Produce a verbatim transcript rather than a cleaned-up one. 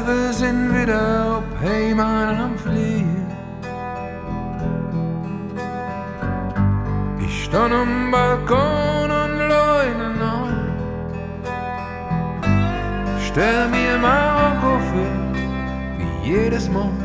Möwen sind wieder auf Heimat am Fliehen. Ich stand am Balkon und leune an. Stell mir mal auf, wie jedes Mal.